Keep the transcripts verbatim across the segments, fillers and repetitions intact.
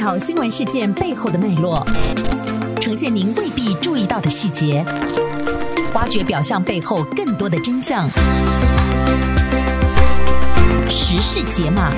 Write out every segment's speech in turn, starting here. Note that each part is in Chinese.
讨新闻事件背后的脉络，呈现您未必注意到的细节，挖掘表象背后更多的真相。时事解码。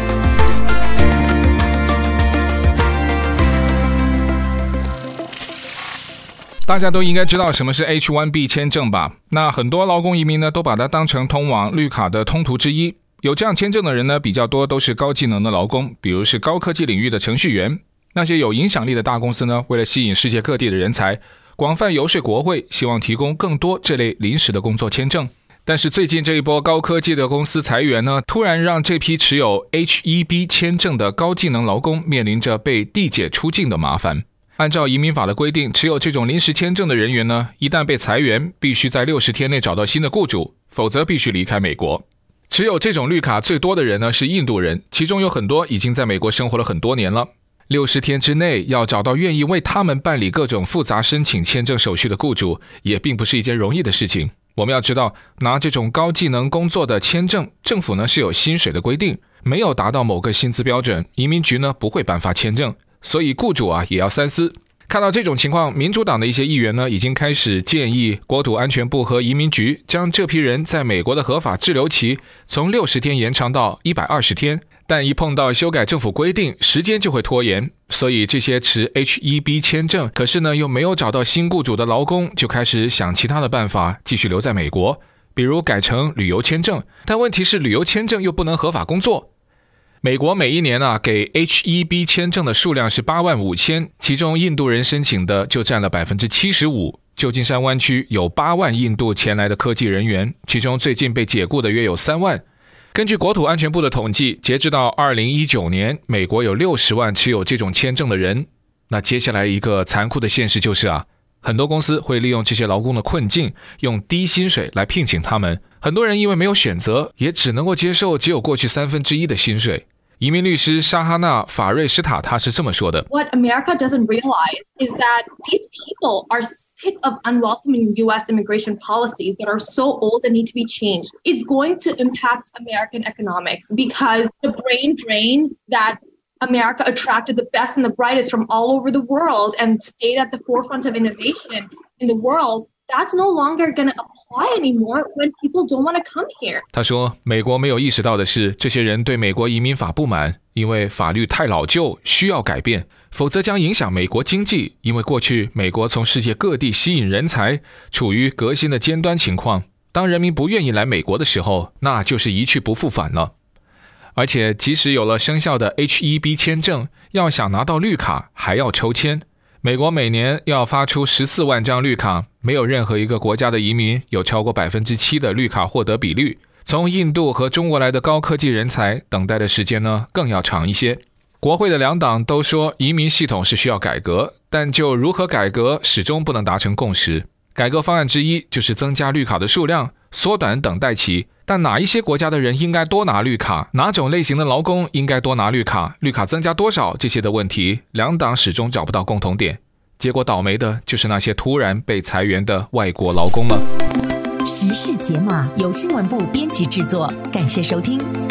大家都应该知道什么是 H 一 B 签证吧？那很多劳工移民呢，都把它当成通往绿卡的通途之一。有这样签证的人呢，比较多都是高技能的劳工，比如是高科技领域的程序员。那些有影响力的大公司呢，为了吸引世界各地的人才，广泛游说国会，希望提供更多这类临时的工作签证。但是最近这一波高科技的公司裁员呢，突然让这批持有 H 一 B 签证的高技能劳工面临着被递解出境的麻烦。按照移民法的规定，持有这种临时签证的人员呢，一旦被裁员，必须在六十天内找到新的雇主，否则必须离开美国。持有这种绿卡最多的人呢是印度人，其中有很多已经在美国生活了很多年了。六十天之内要找到愿意为他们办理各种复杂申请签证手续的雇主，也并不是一件容易的事情。我们要知道，拿这种高技能工作的签证，政府呢是有薪水的规定，没有达到某个薪资标准，移民局呢不会颁发签证。所以雇主啊也要三思。看到这种情况，民主党的一些议员呢已经开始建议国土安全部和移民局将这批人在美国的合法滞留期从六十天延长到一百二十天，但一碰到修改政府规定，时间就会拖延。所以这些持 H 一 B 签证可是呢又没有找到新雇主的劳工，就开始想其他的办法继续留在美国，比如改成旅游签证。但问题是旅游签证又不能合法工作。美国每一年啊给 H 一 B 签证的数量是八万五千，其中印度人申请的就占了 百分之七十五。 旧金山湾区有八万印度前来的科技人员，其中最近被解雇的约有三万。根据国土安全部的统计，截至到二零一九年，美国有六十万持有这种签证的人。那接下来一个残酷的现实就是啊，很多公司会利用这些劳工的困境，用低薪水来聘请他们。很多人因为没有选择，也只能够接受只有过去三分之一的薪水。移民律师沙哈纳·法瑞什塔他是这么说的 ：What America doesn't realize is that these people are sick of unwelcoming U S immigration policies that are so old and need to be changed. It's going to impact American economics because the brain drain that America attracted the best and the brightest from all over the world and stayed at the forefront of innovation in the world. That's no longer going to apply anymore when people don't want to come here. 他说，美国没有意识到的是，这些人对美国移民法不满，因为法律太老旧，需要改变，否则将影响美国经济。因为过去美国从世界各地吸引人才，处于革新的尖端情况。当人民不愿意来美国的时候，那就是一去不复返了。而且，即使有了生效的 H 一 B 签证，要想拿到绿卡，还要抽签。美国每年要发出十四万张绿卡，没有任何一个国家的移民有超过 百分之七 的绿卡获得比率。从印度和中国来的高科技人才，等待的时间呢更要长一些。国会的两党都说移民系统是需要改革，但就如何改革始终不能达成共识。改革方案之一就是增加绿卡的数量，缩短等待期。但哪一些国家的人应该多拿绿卡，哪种类型的劳工应该多拿绿卡，绿卡增加多少，这些的问题，两党始终找不到共同点。结果倒霉的就是那些突然被裁员的外国劳工了。 时事解码由新闻部编辑制作，感谢收听。